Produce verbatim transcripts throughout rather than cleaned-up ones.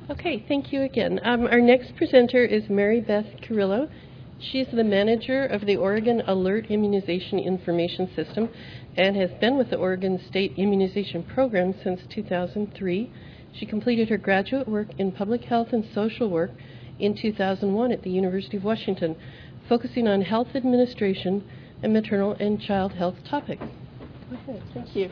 Okay, thank you again. Um, our next presenter is Mary Beth Carrillo. She is the manager of the Oregon Alert Immunization Information System and has been with the Oregon State Immunization Program since two thousand three. She completed her graduate work in public health and social work in two thousand one at the University of Washington, focusing on health administration and maternal and child health topics. Go ahead. Thank you.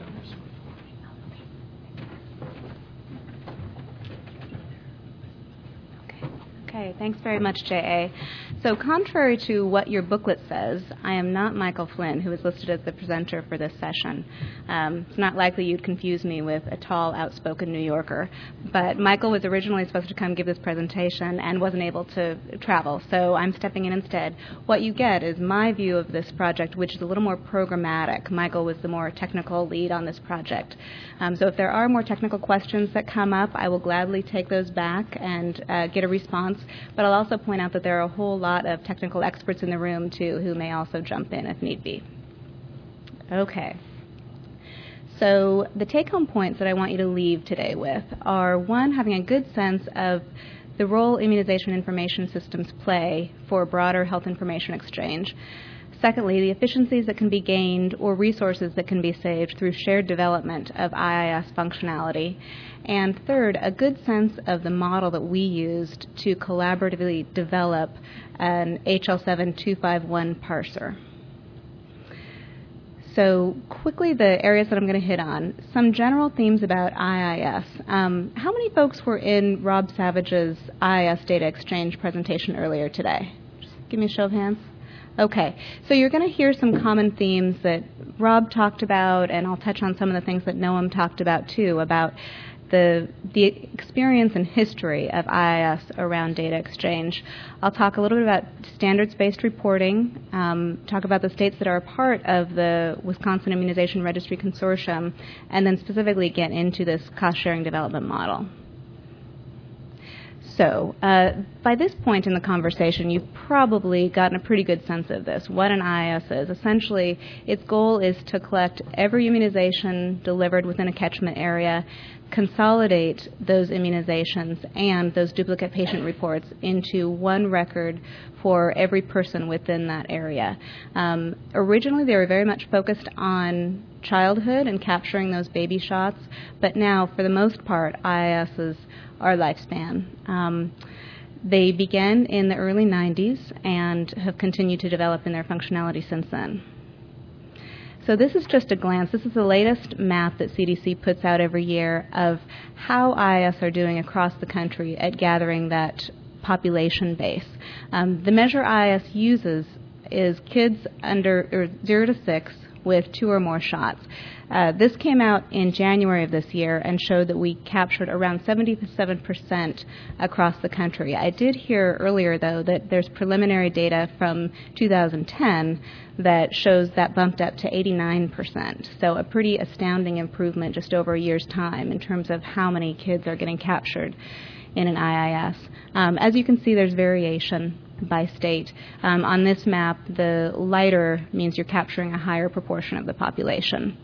Okay, thanks very much, J A. So contrary to what your booklet says, I am not Michael Flynn, who is listed as the presenter for this session. Um, it's not likely you'd confuse me with a tall, outspoken New Yorker. But Michael was originally supposed to come give this presentation and wasn't able to travel, so I'm stepping in instead. What you get is my view of this project, which is a little more programmatic. Michael was the more technical lead on this project. Um, so if there are more technical questions that come up, I will gladly take those back and uh, get a response. But I'll also point out that there are a whole lot of technical experts in the room, too, who may also jump in if need be. Okay. So the take-home points that I want you to leave today with are, one, having a good sense of the role immunization information systems play for broader health information exchange. Secondly, the efficiencies that can be gained or resources that can be saved through shared development of I I S functionality. And third, a good sense of the model that we used to collaboratively develop an H L seven two fifty-one parser. So quickly, the areas that I'm going to hit on. Some general themes about I I S. Um, how many folks were in Rob Savage's I I S data exchange presentation earlier today? Just give me a show of hands. Okay, so you're going to hear some common themes that Rob talked about, and I'll touch on some of the things that Noam talked about too, about the the experience and history of I I S around data exchange. I'll talk a little bit about standards-based reporting, um, talk about the states that are a part of the Wisconsin Immunization Registry Consortium, and then specifically get into this cost-sharing development model. So, uh, by this point in the conversation, you've probably gotten a pretty good sense of this, what an I I S is. Essentially, its goal is to collect every immunization delivered within a catchment area, consolidate those immunizations and those duplicate patient reports into one record for every person within that area. Um, originally, they were very much focused on childhood and capturing those baby shots, but now, for the most part, I I Ss are lifespan. Um, they began in the early nineties and have continued to develop in their functionality since then. So this is just a glance. This is the latest map that C D C puts out every year of how I I S are doing across the country at gathering that population base. Um, the measure I I S uses is kids under or zero to six with two or more shots. Uh, this came out in January of this year and showed that we captured around seventy-seven percent across the country. I did hear earlier, though, that there's preliminary data from two thousand ten that shows that bumped up to eighty-nine percent. So a pretty astounding improvement just over a year's time in terms of how many kids are getting captured in an I I S. Um, as you can see, there's variation by state. Um, on this map, the lighter means you're capturing a higher proportion of the population.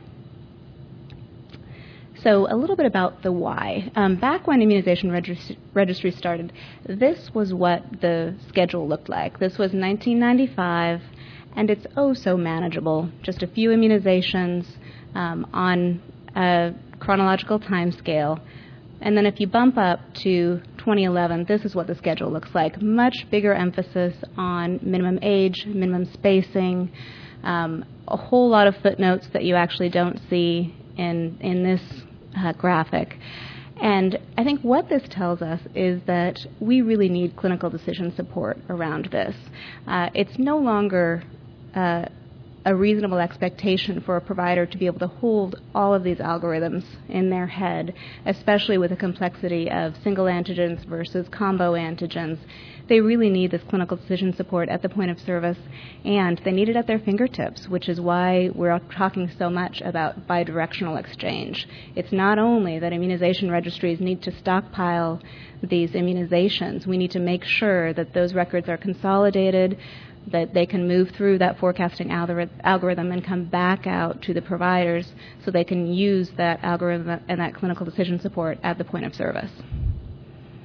So a little bit about the why. Um, back when immunization registry, registry started, this was what the schedule looked like. This was nineteen ninety-five, and it's oh so manageable. Just a few immunizations um, on a chronological time scale. And then if you bump up to twenty eleven, this is what the schedule looks like. Much bigger emphasis on minimum age, minimum spacing, um, a whole lot of footnotes that you actually don't see in, in this uh, graphic. And I think what this tells us is that we really need clinical decision support around this. Uh, it's no longer uh, a reasonable expectation for a provider to be able to hold all of these algorithms in their head, especially with the complexity of single antigens versus combo antigens. They really need this clinical decision support at the point of service, and they need it at their fingertips, which is why we're talking so much about bidirectional exchange. It's not only that immunization registries need to stockpile these immunizations. We need to make sure that those records are consolidated, that they can move through that forecasting algorithm and come back out to the providers so they can use that algorithm and that clinical decision support at the point of service.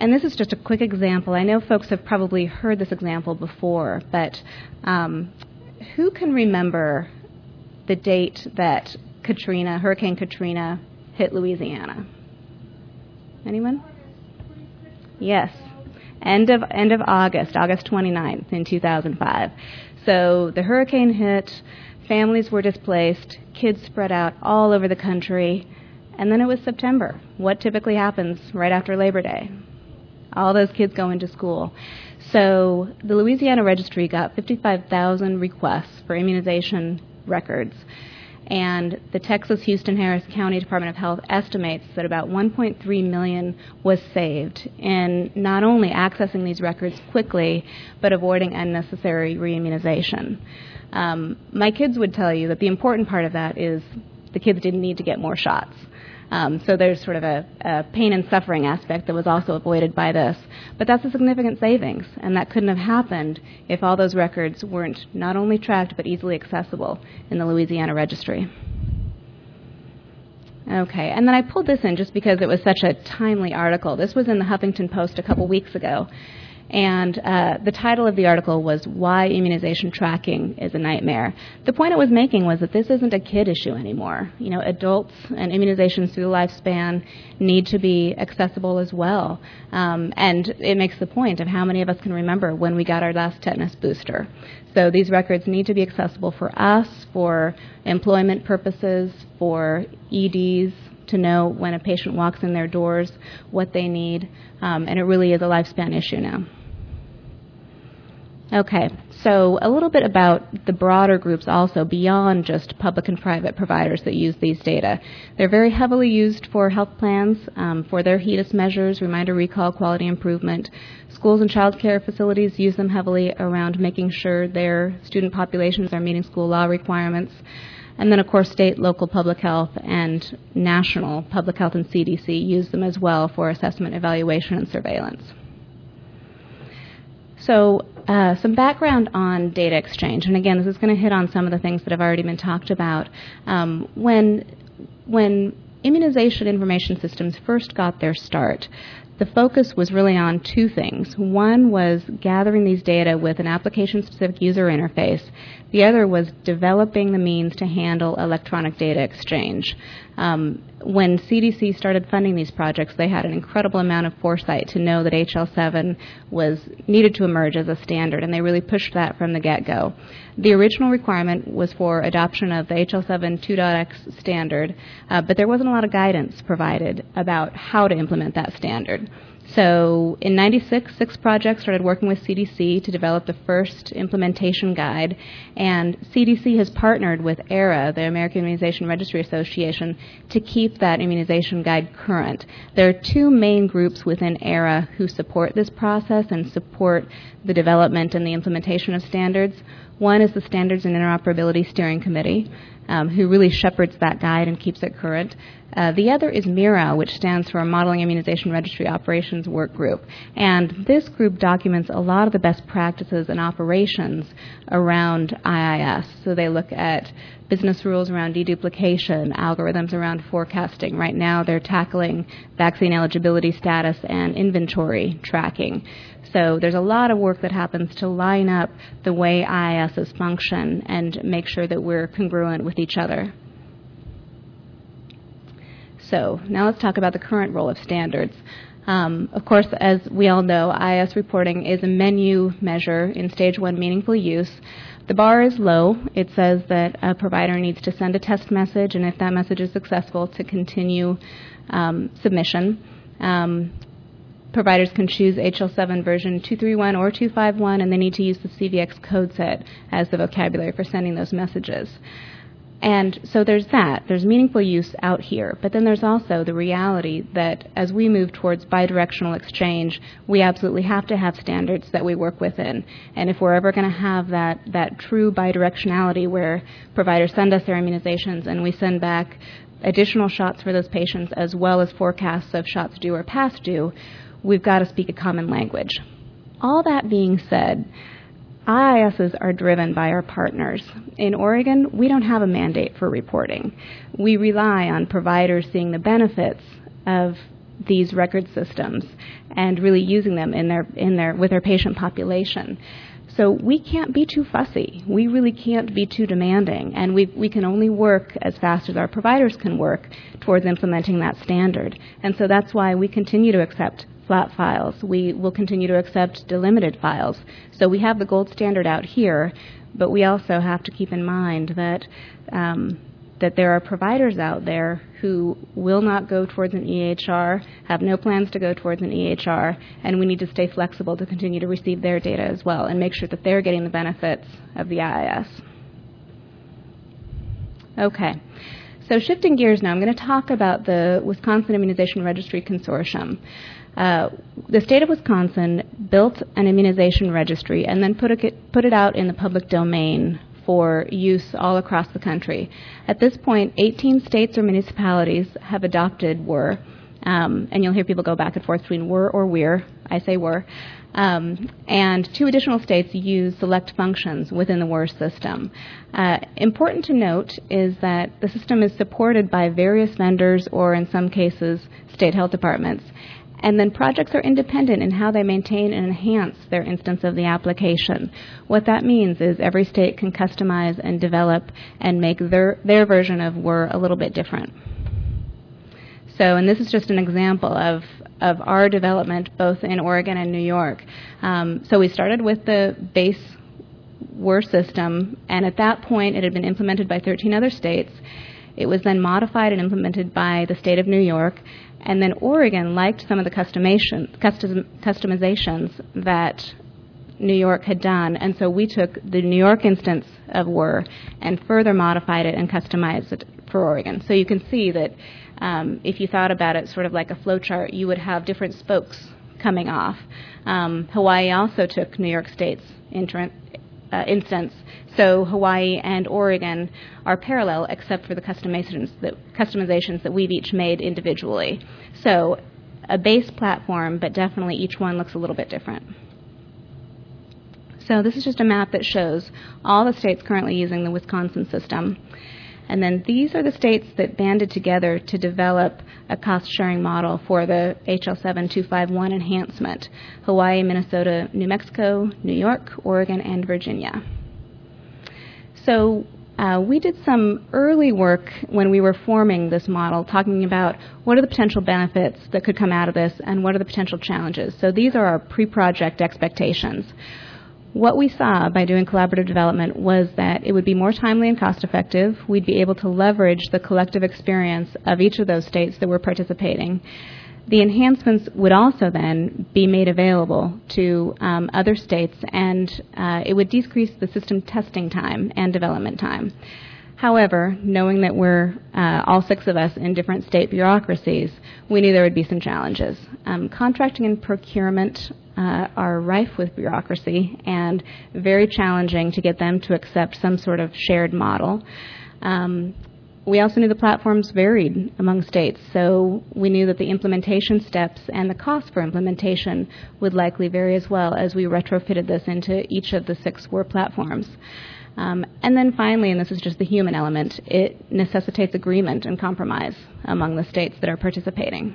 And this is just a quick example. I know folks have probably heard this example before, but um, who can remember the date that Katrina, Hurricane Katrina, hit Louisiana? Anyone? Yes. End of end of August, August twenty-ninth in two thousand five. So the hurricane hit, families were displaced, kids spread out all over the country, and then it was September. What typically happens right after Labor Day? All those kids go into school. So the Louisiana Registry got fifty-five thousand requests for immunization records. And the Texas Houston Harris County Department of Health estimates that about one point three million was saved in not only accessing these records quickly, but avoiding unnecessary reimmunization. Um, my kids would tell you that the important part of that is the kids didn't need to get more shots. Um, so there's sort of a, a pain and suffering aspect that was also avoided by this. But that's a significant savings, and that couldn't have happened if all those records weren't not only tracked but easily accessible in the Louisiana Registry. Okay, and then I pulled this in just because it was such a timely article. This was in the Huffington Post a couple weeks ago. And uh, the title of the article was Why Immunization Tracking is a Nightmare. The point it was making was that this isn't a kid issue anymore. You know, adults and immunizations through the lifespan need to be accessible as well. Um, and it makes the point of how many of us can remember when we got our last tetanus booster. So these records need to be accessible for us, for employment purposes, for E Ds, to know when a patient walks in their doors what they need. Um, and it really is a lifespan issue now. Okay, so a little bit about the broader groups also beyond just public and private providers that use these data. They're very heavily used for health plans, um, for their HEDIS measures, reminder recall, quality improvement. Schools and child care facilities use them heavily around making sure their student populations are meeting school law requirements. And then, of course, state, local public health, and national public health and C D C use them as well for assessment, evaluation, and surveillance. So uh, some background on data exchange. And again, this is going to hit on some of the things that have already been talked about. Um, when, when immunization information systems first got their start, the focus was really on two things. One was gathering these data with an application-specific user interface. The other was developing the means to handle electronic data exchange. Um, when C D C started funding these projects, they had an incredible amount of foresight to know that H L seven was needed to emerge as a standard, and they really pushed that from the get-go. The original requirement was for adoption of the H L seven two point X standard, uh, but there wasn't a lot of guidance provided about how to implement that standard. So in ninety-six, six projects started working with C D C to develop the first implementation guide, and C D C has partnered with A R A, the American Immunization Registry Association, to keep that immunization guide current. There are two main groups within A R A who support this process and support the development and the implementation of standards. One is the Standards and Interoperability Steering Committee, um, who really shepherds that guide and keeps it current. Uh, the other is MIRA, which stands for Modeling Immunization Registry Operations Work Group. And this group documents a lot of the best practices and operations around I I S. So they look at business rules around deduplication, algorithms around forecasting. Right now they're tackling vaccine eligibility status and inventory tracking. So there's a lot of work that happens to line up the way I I Ss function and make sure that we're congruent with each other. So now let's talk about the current role of standards. Um, of course, as we all know, I I S reporting is a menu measure in stage one meaningful use. The bar is low. It says that a provider needs to send a test message, and if that message is successful, to continue um, submission. Um, providers can choose H L seven version two thirty-one or two fifty-one, and they need to use the C V X code set as the vocabulary for sending those messages. And so there's that. There's meaningful use out here. But then there's also the reality that as we move towards bidirectional exchange, we absolutely have to have standards that we work within. And if we're ever going to have that, that true bidirectionality where providers send us their immunizations and we send back additional shots for those patients as well as forecasts of shots due or past due, we've got to speak a common language. All that being said, I I Ss are driven by our partners. In Oregon, we don't have a mandate for reporting. We rely on providers seeing the benefits of these record systems and really using them in their in their with their patient population. So we can't be too fussy. We really can't be too demanding, and we we can only work as fast as our providers can work towards implementing that standard. And so that's why we continue to accept flat files. We will continue to accept delimited files. So we have the gold standard out here, but we also have to keep in mind that um, that there are providers out there who will not go towards an E H R, have no plans to go towards an E H R, and we need to stay flexible to continue to receive their data as well and make sure that they're getting the benefits of the I I S. Okay, so shifting gears now, I'm going to talk about the Wisconsin Immunization Registry Consortium. Uh, the state of Wisconsin built an immunization registry and then put it, put it out in the public domain for use all across the country. At this point, eighteen states or municipalities have adopted W R, um, and you'll hear people go back and forth between W R or W E R. I say W R. Um, and two additional states use select functions within the W R system. Uh, important to note is that the system is supported by various vendors or, in some cases, state health departments. And then projects are independent in how they maintain and enhance their instance of the application. What that means is every state can customize and develop and make their, their version of W R a little bit different. So, and this is just an example of, of our development both in Oregon and New York. Um, so we started with the base W R system, and at that point it had been implemented by thirteen other states. It was then modified and implemented by the state of New York. And then Oregon liked some of the customization, custom, customizations that New York had done, and so we took the New York instance of W R and further modified it and customized it for Oregon. So you can see that um, if you thought about it sort of like a flow chart, you would have different spokes coming off. Um, Hawaii also took New York State's inter- uh, instance. So Hawaii and Oregon are parallel except for the customizations that, customizations that we've each made individually. So a base platform, but definitely each one looks a little bit different. So this is just a map that shows all the states currently using the Wisconsin system. And then these are the states that banded together to develop a cost-sharing model for the H L seven two fifty-one enhancement: Hawaii, Minnesota, New Mexico, New York, Oregon, and Virginia. So uh, we did some early work when we were forming this model, talking about what are the potential benefits that could come out of this and what are the potential challenges. So these are our pre-project expectations. What we saw by doing collaborative development was that it would be more timely and cost-effective. We'd be able to leverage the collective experience of each of those states that were participating. The enhancements would also then be made available to um, other states, and uh, it would decrease the system testing time and development time. However, knowing that we're uh, all six of us in different state bureaucracies, we knew there would be some challenges. Um, contracting and procurement uh, are rife with bureaucracy and very challenging to get them to accept some sort of shared model. Um, We also knew the platforms varied among states, so we knew that the implementation steps and the cost for implementation would likely vary as well as we retrofitted this into each of the six W R platforms. Um, and then finally, and this is just the human element, it necessitates agreement and compromise among the states that are participating.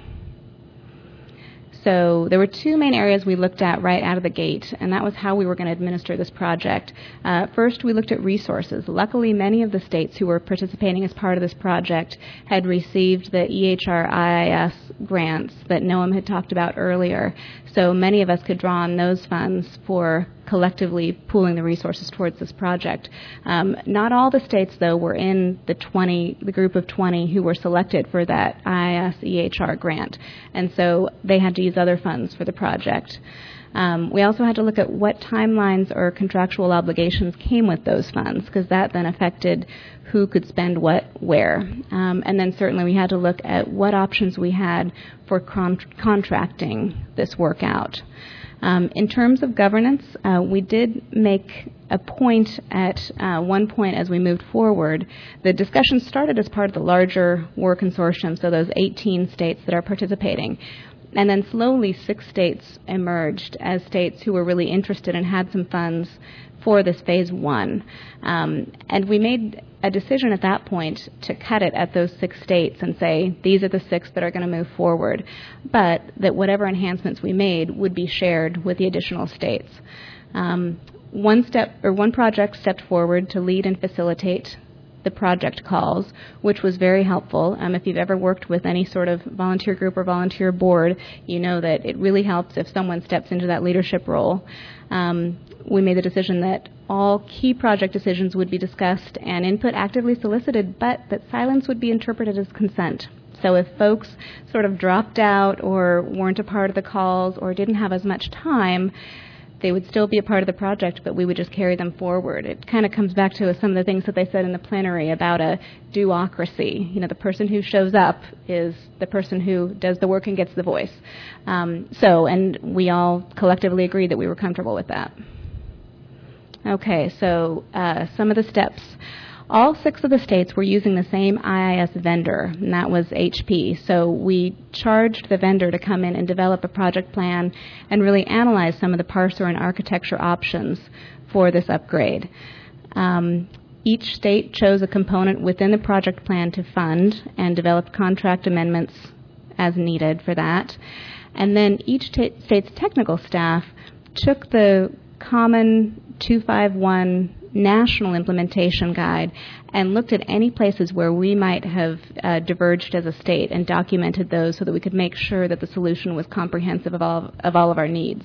So there were two main areas we looked at right out of the gate, and that was how we were going to administer this project. Uh, first, we looked at resources. Luckily, many of the states who were participating as part of this project had received the E H R I I S grants that Noam had talked about earlier, so many of us could draw on those funds for collectively pooling the resources towards this project. Um, not all the states, though, were in the twenty, the group of twenty who were selected for that I I S E H R grant, and so they had to use other funds for the project. Um, we also had to look at what timelines or contractual obligations came with those funds, because that then affected who could spend what where. Um, and then certainly we had to look at what options we had for con- contracting this work out. Um, in terms of governance, uh, we did make a point at uh, one point as we moved forward. The discussion started as part of the larger W R consortium, so those eighteen states that are participating. And then slowly six states emerged as states who were really interested and had some funds for this phase one. Um, and we made a decision at that point to cut it at those six states and say, these are the six that are going to move forward, but that whatever enhancements we made would be shared with the additional states. Um, one step or one project stepped forward to lead and facilitate the project calls, which was very helpful. Um, if you've ever worked with any sort of volunteer group or volunteer board, you know that it really helps if someone steps into that leadership role. Um, we made the decision that all key project decisions would be discussed and input actively solicited, but that silence would be interpreted as consent. So if folks sort of dropped out or weren't a part of the calls or didn't have as much time, they would still be a part of the project, but we would just carry them forward. It kind of comes back to some of the things that they said in the plenary about a duocracy. You know, the person who shows up is the person who does the work and gets the voice. Um, so, and we all collectively agreed that we were comfortable with that. Okay, so uh, some of the steps. All six of the states were using the same I I S vendor, and that was H P. So we charged the vendor to come in and develop a project plan and really analyze some of the parser and architecture options for this upgrade. Um, each state chose a component within the project plan to fund and developed contract amendments as needed for that. And then each t- state's technical staff took the common two five one national implementation guide and looked at any places where we might have uh, diverged as a state and documented those so that we could make sure that the solution was comprehensive of all of, all of our needs.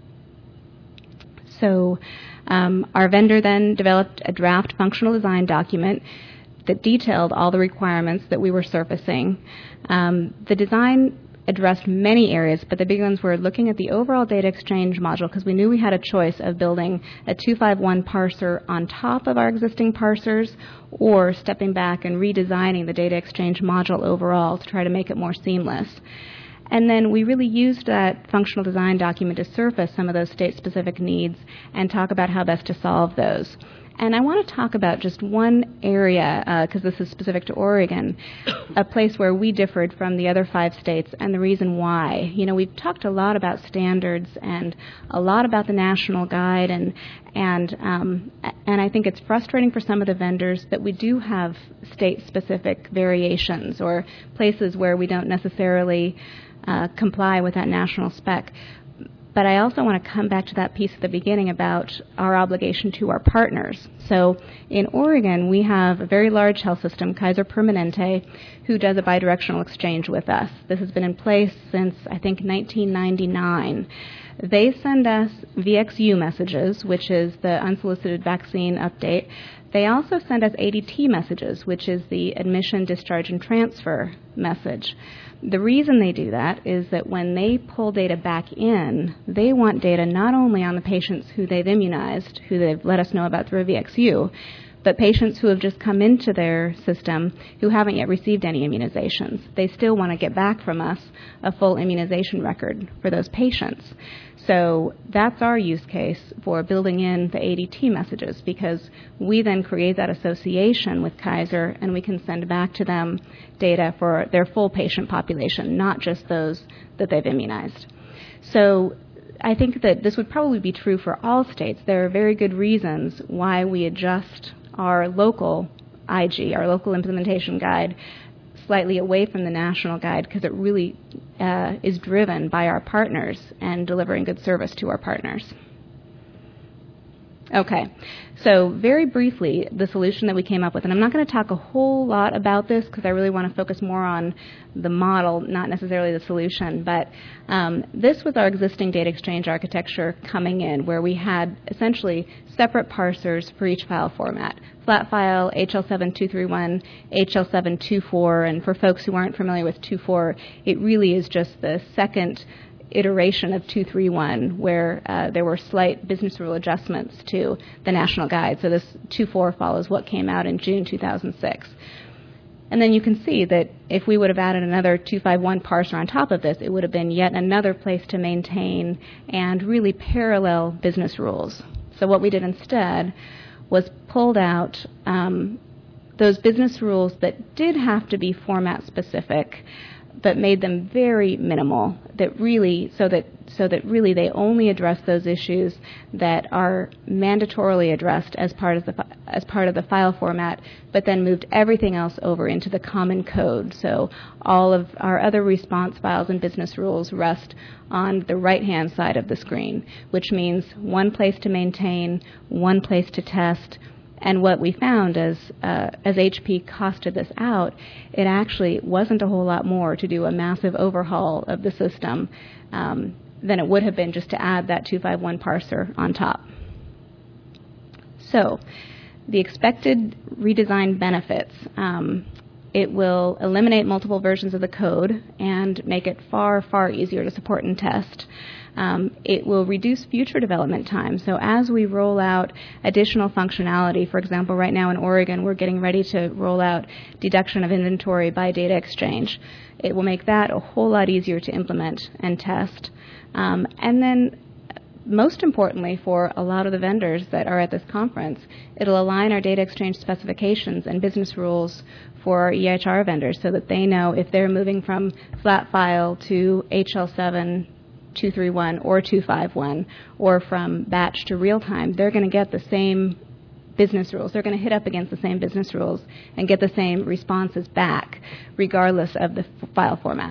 So um, our vendor then developed a draft functional design document that detailed all the requirements that we were surfacing. Um, the design addressed many areas, but the big ones were looking at the overall data exchange module because we knew we had a choice of building a two five one parser on top of our existing parsers or stepping back and redesigning the data exchange module overall to try to make it more seamless. And then we really used that functional design document to surface some of those state-specific needs and talk about how best to solve those. And I want to talk about just one area, because uh, this is specific to Oregon, a place where we differed from the other five states and the reason why. You know, we've talked a lot about standards and a lot about the national guide, and and um, and I think it's frustrating for some of the vendors that we do have state-specific variations or places where we don't necessarily uh, comply with that national spec. But I also want to come back to that piece at the beginning about our obligation to our partners. So in Oregon, we have a very large health system, Kaiser Permanente, who does a bidirectional exchange with us. This has been in place since, I think, nineteen ninety-nine. They send us V X U messages, which is the unsolicited vaccine update. They also send us A D T messages, which is the admission, discharge, and transfer message. The reason they do that is that when they pull data back in, they want data not only on the patients who they've immunized, who they've let us know about through V X U, but patients who have just come into their system who haven't yet received any immunizations. They still want to get back from us a full immunization record for those patients. So that's our use case for building in the A D T messages, because we then create that association with Kaiser and we can send back to them data for their full patient population, not just those that they've immunized. So I think that this would probably be true for all states. There are very good reasons why we adjust our local I G, our local implementation guide, slightly away from the national guide, because it really uh, is driven by our partners and delivering good service to our partners. Okay, so very briefly, the solution that we came up with, and I'm not going to talk a whole lot about this because I really want to focus more on the model, not necessarily the solution, but um, this was our existing data exchange architecture coming in, where we had essentially separate parsers for each file format. Flat file, H L seven two three one, H L seven two four, and for folks who aren't familiar with two four, it really is just the second iteration of two three one, where uh, there were slight business rule adjustments to the national guide. So this two four follows what came out in June two thousand six. And then you can see that if we would have added another two five one parser on top of this, it would have been yet another place to maintain and really parallel business rules. So what we did instead was pulled out um, those business rules that did have to be format specific, but made them very minimal. that really so that so that really they only address those issues that are mandatorily addressed as part of the fi- as part of the file format, but then moved everything else over into the common code. So all of our other response files and business rules rest on the right-hand side of the screen, which means one place to maintain, one place to test. And what we found as uh, as H P costed this out, it actually wasn't a whole lot more to do a massive overhaul of the system um, than it would have been just to add that two fifty-one parser on top. So the expected redesign benefits. Um, it will eliminate multiple versions of the code and make it far, far easier to support and test. Um, it will reduce future development time. So as we roll out additional functionality, for example, right now in Oregon, we're getting ready to roll out deduction of inventory by data exchange. It will make that a whole lot easier to implement and test. Um, and then most importantly for a lot of the vendors that are at this conference, it'll align our data exchange specifications and business rules for our E H R vendors so that they know if they're moving from flat file to H L seven, two thirty-one or two fifty-one, or from batch to real time, they're going to get the same business rules. They're going to hit up against the same business rules and get the same responses back, regardless of the f- file format.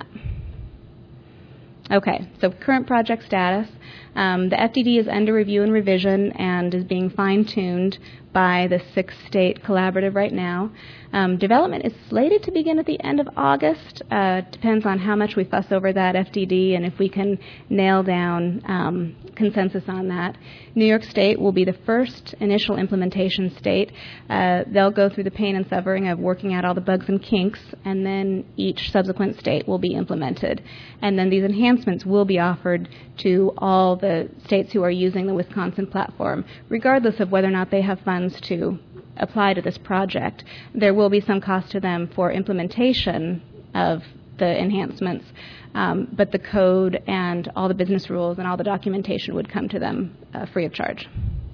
Okay, so current project status. Um, the F D D is under review and revision and is being fine-tuned by the six-state collaborative right now. Um, development is slated to begin at the end of August. Uh, depends on how much we fuss over that F D D and if we can nail down um, consensus on that. New York State will be the first initial implementation state. Uh, they'll go through the pain and suffering of working out all the bugs and kinks, and then each subsequent state will be implemented. And then these enhancements will be offered to all the states who are using the Wisconsin platform, regardless of whether or not they have funds to apply to this project. There will be some cost to them for implementation of the enhancements, um, but the code and all the business rules and all the documentation would come to them uh, free of charge.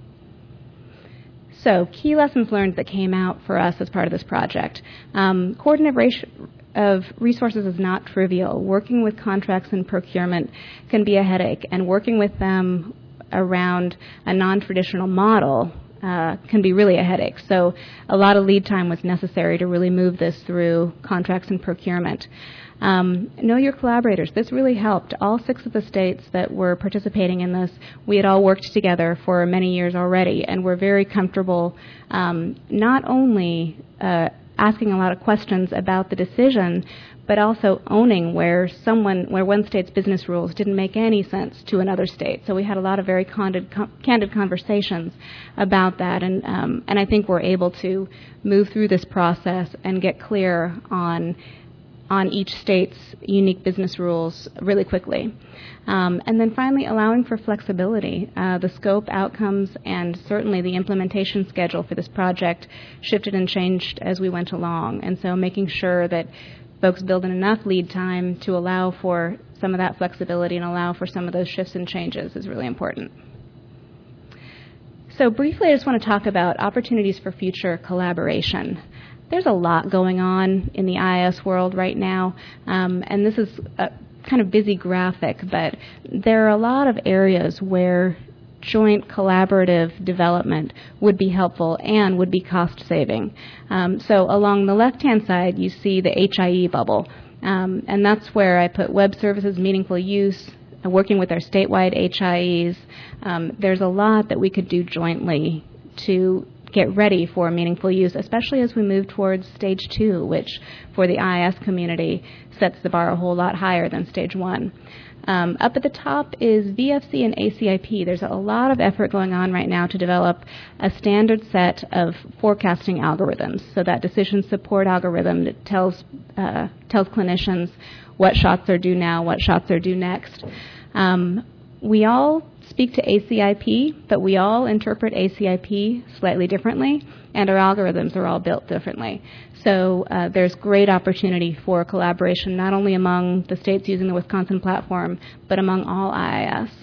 So, key lessons learned that came out for us as part of this project. Um, coordination of resources is not trivial. Working with contracts and procurement can be a headache, and working with them around a non-traditional model Uh, can be really a headache. So a lot of lead time was necessary to really move this through contracts and procurement. Um, know your collaborators. This really helped. All six of the states that were participating in this, we had all worked together for many years already, and we're very comfortable um, not only uh, asking a lot of questions about the decision, but also owning where someone, where one state's business rules didn't make any sense to another state. So we had a lot of very candid, com- candid conversations about that, and um, and I think we're able to move through this process and get clear on on each state's unique business rules really quickly. Um, and then finally, allowing for flexibility. Uh, the scope, outcomes, and certainly the implementation schedule for this project shifted and changed as we went along, and so making sure that folks build in enough lead time to allow for some of that flexibility and allow for some of those shifts and changes is really important. So briefly, I just want to talk about opportunities for future collaboration. There's a lot going on in the I I S world right now, um, and this is a kind of busy graphic, but there are a lot of areas where joint collaborative development would be helpful and would be cost-saving. Um, so along the left-hand side, you see the H I E bubble, um, and that's where I put web services, meaningful use, uh, working with our statewide H I Es. Um, there's a lot that we could do jointly to get ready for meaningful use, especially as we move towards stage two, which for the I I S community sets the bar a whole lot higher than stage one. Um, up at the top is V F C and A C I P. There's a lot of effort going on right now to develop a standard set of forecasting algorithms. So that decision support algorithm that tells uh, tells clinicians what shots are due now, what shots are due next. Um, we all speak to A C I P, but we all interpret A C I P slightly differently, and our algorithms are all built differently. So uh, there's great opportunity for collaboration, not only among the states using the Wisconsin platform, but among all I I S.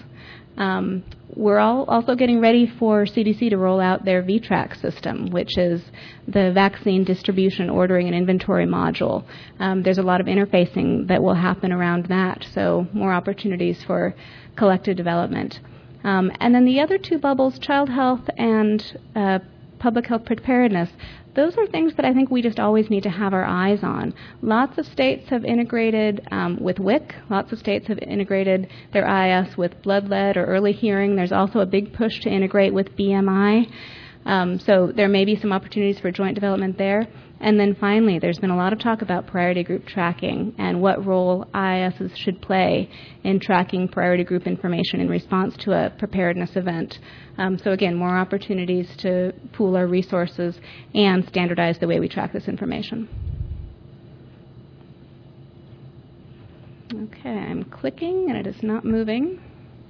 Um, we're all also getting ready for C D C to roll out their V TRAC system, which is the vaccine distribution, ordering, and inventory module. Um, there's a lot of interfacing that will happen around that, so more opportunities for collective development. Um, and then the other two bubbles, child health and uh, public health preparedness, those are things that I think we just always need to have our eyes on. Lots of states have integrated um, with W I C. Lots of states have integrated their I S with blood lead or early hearing. There's also a big push to integrate with B M I. Um, so there may be some opportunities for joint development there. And then finally, there's been a lot of talk about priority group tracking and what role I I Ss should play in tracking priority group information in response to a preparedness event. Um, so again, more opportunities to pool our resources and standardize the way we track this information. Okay, I'm clicking and it is not moving.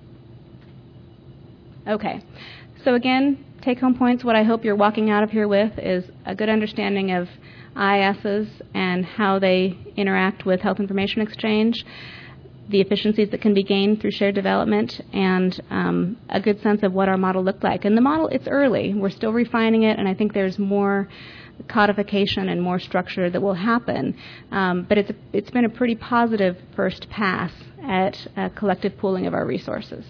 Okay, so again, take-home points, what I hope you're walking out of here with is a good understanding of I I Ss and how they interact with health information exchange, the efficiencies that can be gained through shared development, and um, a good sense of what our model looked like. And the model, it's early. We're still refining it, and I think there's more codification and more structure that will happen. Um, but it's, it's been a pretty positive first pass at a collective pooling of our resources.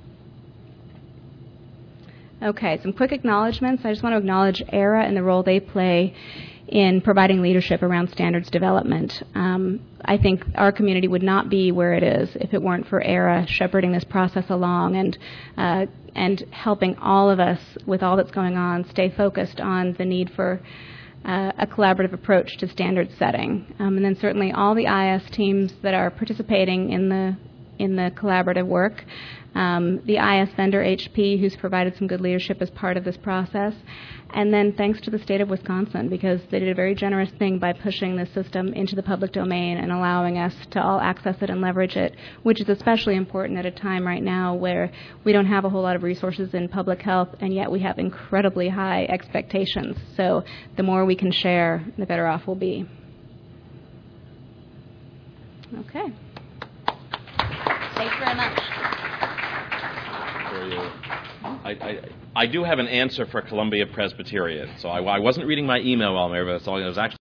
Okay, some quick acknowledgments. I just want to acknowledge E R A and the role they play in providing leadership around standards development. Um, I think our community would not be where it is if it weren't for E R A shepherding this process along and uh, and helping all of us with all that's going on stay focused on the need for uh, a collaborative approach to standard setting. Um, and then certainly all the I I S teams that are participating in the in the collaborative work. Um, the I I S vendor, H P, who's provided some good leadership as part of this process. And then thanks to the state of Wisconsin, because they did a very generous thing by pushing this system into the public domain and allowing us to all access it and leverage it, which is especially important at a time right now where we don't have a whole lot of resources in public health, and yet we have incredibly high expectations. So the more we can share, the better off we'll be. Okay. Thanks very much. I, I, I do have an answer for Columbia Presbyterian. So I, I wasn't reading my email while I'm there, but it's all, it was actually